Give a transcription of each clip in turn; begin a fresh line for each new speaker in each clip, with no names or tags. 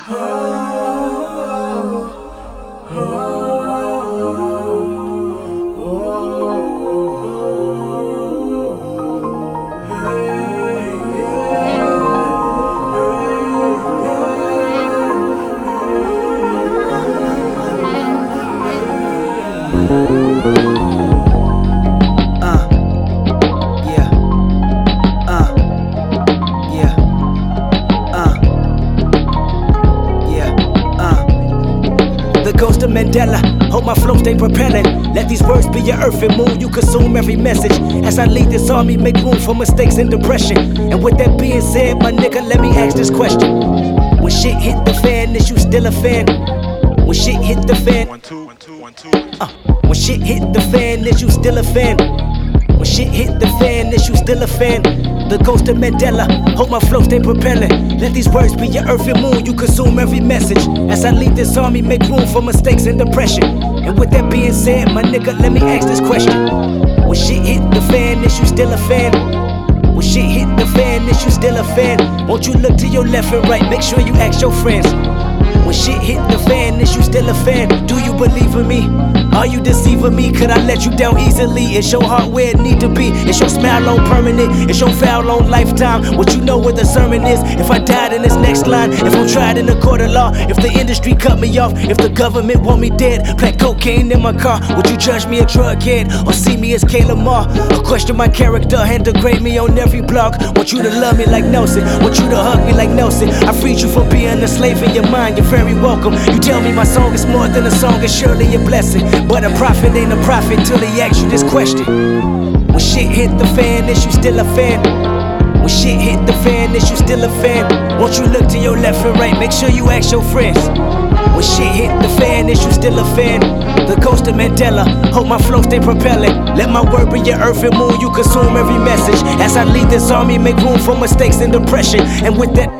The ghost of Mandela, hope my flow stay propelling. Let these words be your earth and moon, you consume every message. As I lead this army, make room for mistakes and depression. And with that being said, my nigga, let me ask this question. When shit hit the fan, is you still a fan? When shit hit the fan,
1 2 1 2 1 2.
When shit hit the fan, is you still a fan? When shit hit the fan, is you still a fan? The ghost of Mandela, hope my flow stay propelling. Let these words be your earth and moon, you consume every message. As I lead this army, make room for mistakes and depression. And with that being said, my nigga, let me ask this question. When shit hit the fan, is you still a fan? When shit hit the fan, is you still a fan? Won't you look to your left and right, make sure you ask your friends. When shit hit the fan, is you still a fan? Do you believe in me? Are you deceiving me? Could I let you down easily? Is your heart where it need to be? Is your smile on permanent? Is your foul on lifetime? What you know where the sermon is? If I died in this next line, if I'm tried in the court of law, if the industry cut me off, if the government want me dead, plant cocaine in my car, would you judge me a drug head or see me as Kayla Moore? Or question my character and degrade me on every blog? Want you to love me like Nelson, want you to hug me like Nelson. I freed you from being a slave in your mind, you're very welcome. You tell me my song is more than a song, it's surely a blessing. But a prophet ain't a prophet till he asks you this question. When shit hit the fan, is you still a fan? When shit hit the fan, is you still a fan? Won't you look to your left and right, make sure you ask your friends. When shit hit the fan, is you still a fan? The ghost of Mandela, hope my flow stay propelling. Let my word be your earth and moon, you consume every message. As I lead this army, make room for mistakes and depression. And with that,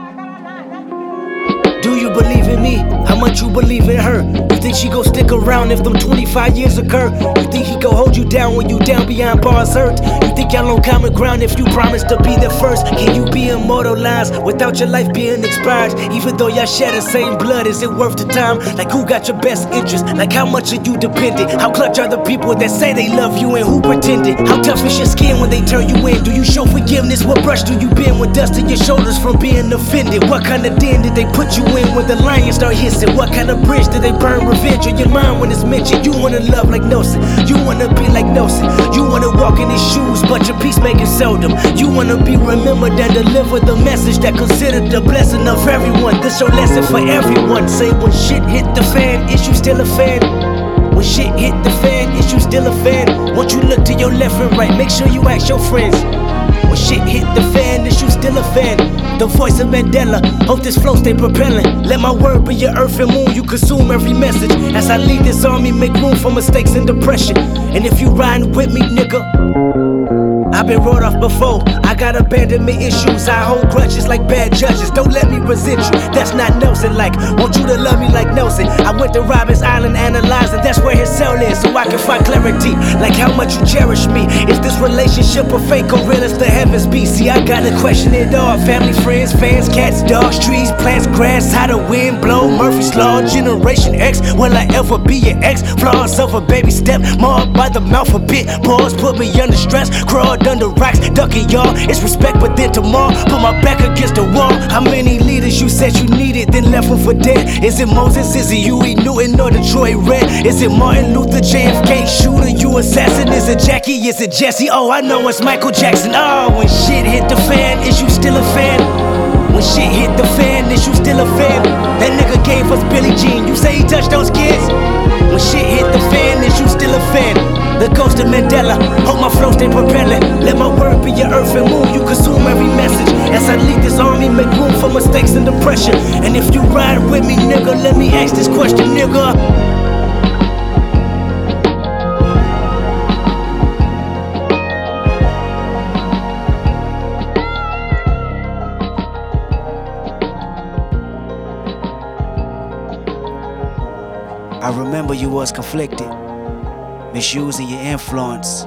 do you believe in me? How much you believe in her? You think she gon' stick around if them 25 years occur? You think he gon' hold you down when you down behind bars hurt? You think y'all on common ground if you promise to be there first? Can you be immortalized without your life being expired? Even though y'all share the same blood, is it worth the time? Like who got your best interest? Like how much are you dependent? How clutch are the people that say they love you and who pretended? How tough is your skin when they turn you in? Do you show forgiveness? What brush do you bend when dust in your shoulders from being offended? What kind of den did they put you in when the lions start hissing? What kind of bridge did they burn revenge on your mind when it's mentioned? You wanna love like Nelson, you wanna be like Nelson, you wanna walk in his shoes, but your peacemaking seldom. You wanna be remembered and deliver the message that considered the blessing of everyone. This your lesson for everyone. Say when shit hit the fan, is you still a fan? When shit hit the fan, is you still a fan? Won't you look to your left and right, make sure you ask your friends. When shit hit the fan, is you still a fan? The voice of Mandela, hope this flow stay propelling. Let my word be your earth and moon, you consume every message. As I lead this army, make room for mistakes and depression. And if you riding with me, nigga, I've been wrote off before, I got abandonment issues. I hold grudges like bad judges, don't let me resent you. That's not Nelson like, want you to love me like Nelson. I went to Robbins Island analyzing, that's where his cell is, so I can find clarity, like how much you cherish me. Is this relationship a fake or real as the heavens be? See, I gotta question it all. Family, friends, fans, cats, dogs, trees, plants, grass, how the wind blow, Murphy's Law, Generation X. Will I ever be your ex? Flaws of a baby step, marred by the mouth a bit. Pause, put me under stress, crawled under rocks, ducking y'all. It's respect, but then tomorrow, put my back against the wall. How many leaders you said you needed, then left them for dead? Is it Moses, is it Huey Newton, or Detroit Red? Is it Martin Luther, JFK shooter, you assassin? Is it Jackie, is it Jesse? Oh, I know it's Michael Jackson. Oh, when shit hit the fan, is you still a fan? When shit hit the fan, is you still a fan? That nigga gave us Billie Jean, you say he touched those kids? When shit hit the fan, is you still a fan? The ghost of Mandela, hope my flow stay propelling. Let my word be your earth and moon, you consume every message. As I lead this army, make room for mistakes and depression. And if you ride with me, nigga, let me ask this question, nigga. I remember you was conflicted, misusing your influence.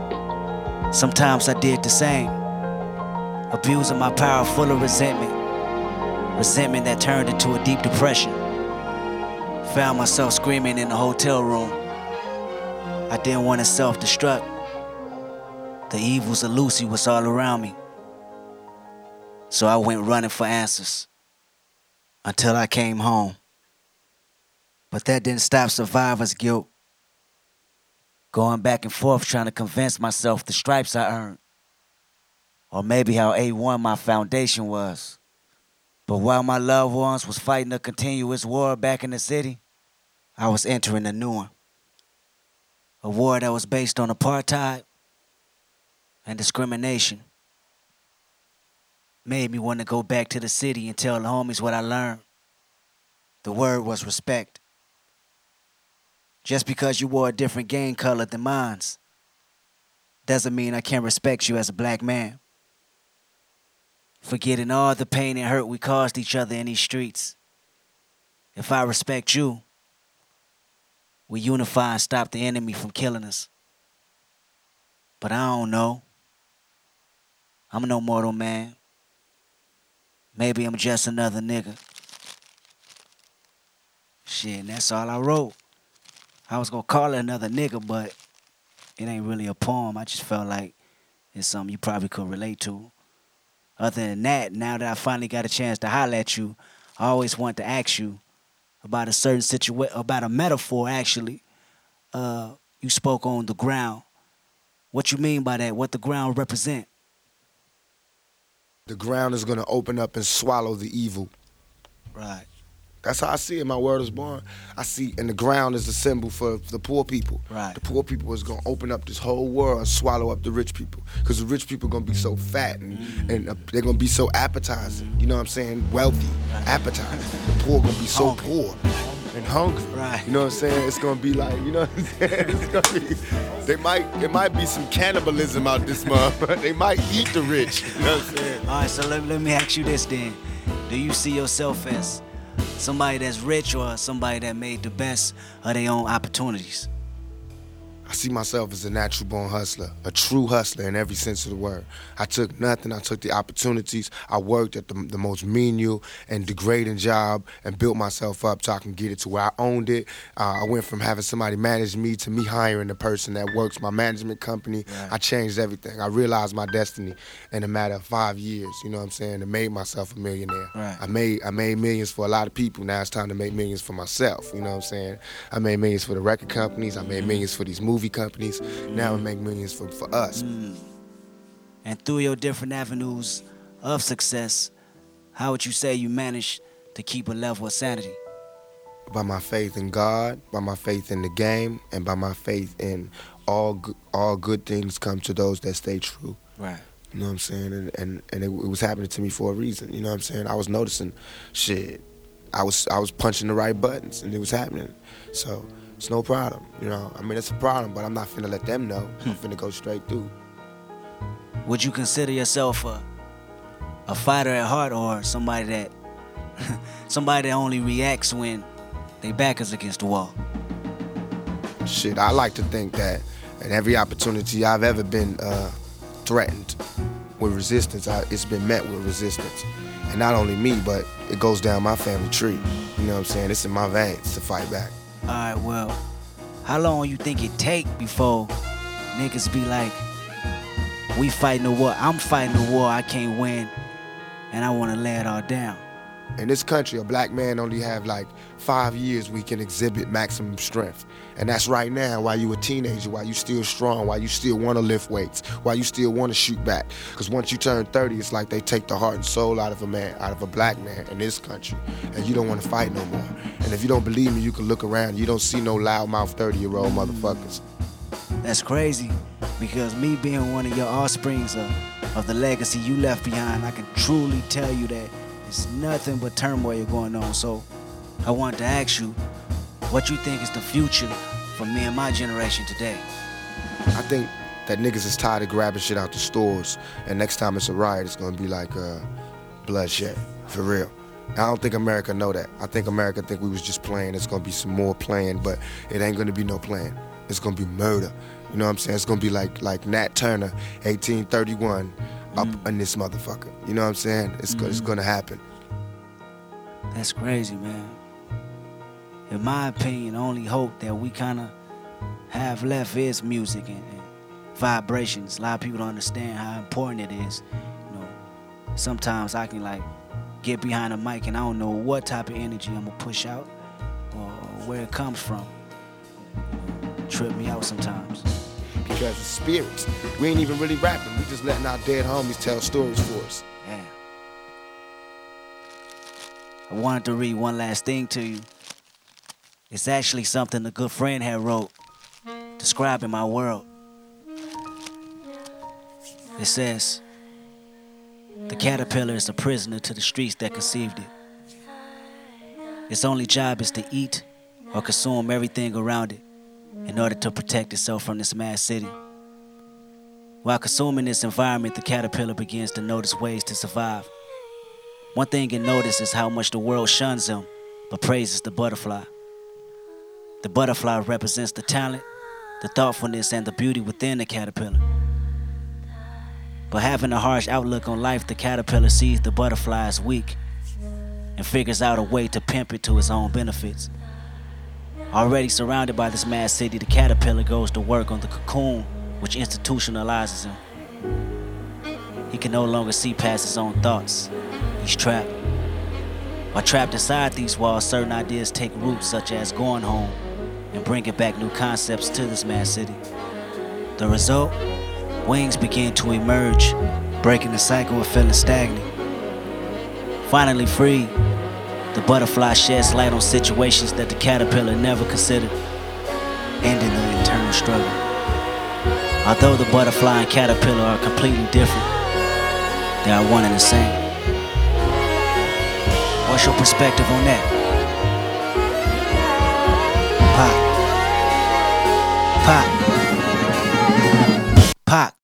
Sometimes I did the same, abusing my power full of resentment. resentment that turned into a deep depression. Found myself screaming in the hotel room. I didn't want to self-destruct. The evils of Lucy was all around me. So I went running for answers until I came home. But that didn't stop survivor's guilt. Going back and forth trying to convince myself the stripes I earned. Or maybe how A1 my foundation was. But while my loved ones was fighting a continuous war back in the city, I was entering a new one. A war that was based on apartheid and discrimination. Made me want to go back to the city and tell the homies what I learned. The word was respect. Just because you wore a different gang color than mine doesn't mean I can't respect you as a black man. Forgetting all the pain and hurt we caused each other in these streets. If I respect you, we unify and stop the enemy from killing us. But I don't know. I'm no mortal man. Maybe I'm just another nigga. Shit, and that's all I wrote. I was gonna call it another nigga, but it ain't really a poem. I just felt like it's something you probably could relate to. Other than that, now that I finally got a chance to holler at you, I always wanted to ask you about a certain situation, about a metaphor actually. You spoke on the ground. What you mean by that? What the ground represent?
The ground is gonna open up and swallow the evil.
Right.
That's how I see it. My word is born. I see, and the ground is the symbol for the poor people.
Right.
The poor people is gonna open up this whole world and swallow up the rich people. Because the rich people gonna be so fat and they're gonna be so appetizing. You know what I'm saying? Wealthy, appetizing. The poor gonna be so poor and hungry.
Right.
You know what I'm saying? It's gonna be like, you know what I'm saying? It's gonna be. There might be some cannibalism out this month. They might eat the rich. You know what I'm saying?
All right. So let me ask you this then. Do you see yourself as somebody that's rich or somebody that made the best of their own opportunities?
I see myself as a natural born hustler, a true hustler in every sense of the word. I took nothing, I took the opportunities. I worked at the most menial and degrading job and built myself up so I can get it to where I owned it. I went from having somebody manage me to me hiring the person that works my management company. Right. I changed everything. I realized my destiny in a matter of 5 years, you know what I'm saying, and made myself a millionaire.
Right.
I made millions for a lot of people. Now it's time to make millions for myself, you know what I'm saying? I made millions for the record companies. I made millions for these movie companies. Now I make millions for us.
And through your different avenues of success, how would you say you managed to keep a level of sanity?
By my faith in God, by my faith in the game, and by my faith in all good things come to those that stay true.
Right.
You know what I'm saying? And it was happening to me for a reason. You know what I'm saying? I was noticing shit. I was punching the right buttons, and it was happening. So it's no problem, you know. I mean, it's a problem, but I'm not finna let them know. I'm finna go straight through.
Would you consider yourself a fighter at heart, or somebody that only reacts when they back is against the wall?
Shit, I like to think that at every opportunity I've ever been threatened with resistance, it's been met with resistance. And not only me, but it goes down my family tree. You know what I'm saying? It's in my veins to fight back.
All right, well, how long you think it take before niggas be like, we fighting a war, I'm fighting a war I can't win, and I want to lay it all down?
In this country, a black man only have like 5 years we can exhibit maximum strength. And that's right now, while you a teenager, while you still strong, while you still want to lift weights, while you still want to shoot back. Because once you turn 30, it's like they take the heart and soul out of a man, out of a black man in this country. And you don't want to fight no more. And if you don't believe me, you can look around. You don't see no loudmouth 30-year-old motherfuckers.
That's crazy, because me being one of your offsprings of the legacy you left behind, I can truly tell you that it's nothing but turmoil going on. So I wanted to ask you, what you think is the future for me and my generation today?
I think that niggas is tired of grabbing shit out the stores, and next time it's a riot, it's gonna be like bloodshed, for real. I don't think America know that. I think America think we was just playing. It's gonna be some more playing, but it ain't gonna be no playing. It's gonna be murder. You know what I'm saying? It's gonna be like Nat Turner, 1831, up in this motherfucker. You know what I'm saying? It's gonna happen.
That's crazy, man. In my opinion, the only hope that we kind of have left is music and vibrations. A lot of people don't understand how important it is. You know, sometimes I can like get behind a mic and I don't know what type of energy I'm gonna push out or where it comes from. Trip me out sometimes.
Because it's spirits. We ain't even really rapping. We just letting our dead homies tell stories for us.
Yeah. I wanted to read one last thing to you. It's actually something a good friend had wrote, describing my world. It says, the caterpillar is a prisoner to the streets that conceived it. Its only job is to eat or consume everything around it in order to protect itself from this mad city. While consuming this environment, the caterpillar begins to notice ways to survive. One thing it notices is how much the world shuns him, but praises the butterfly. The butterfly represents the talent, the thoughtfulness, and the beauty within the caterpillar. But having a harsh outlook on life, the caterpillar sees the butterfly as weak and figures out a way to pimp it to his own benefits. Already surrounded by this mad city, the caterpillar goes to work on the cocoon, which institutionalizes him. He can no longer see past his own thoughts. He's trapped. While trapped inside these walls, certain ideas take root, such as going home and bringing back new concepts to this mad city. The result? Wings begin to emerge, breaking the cycle of feeling stagnant. Finally free, the butterfly sheds light on situations that the caterpillar never considered, ending the internal struggle. Although the butterfly and caterpillar are completely different, they are one and the same. What's your perspective on that? Pop. Pop. Pop.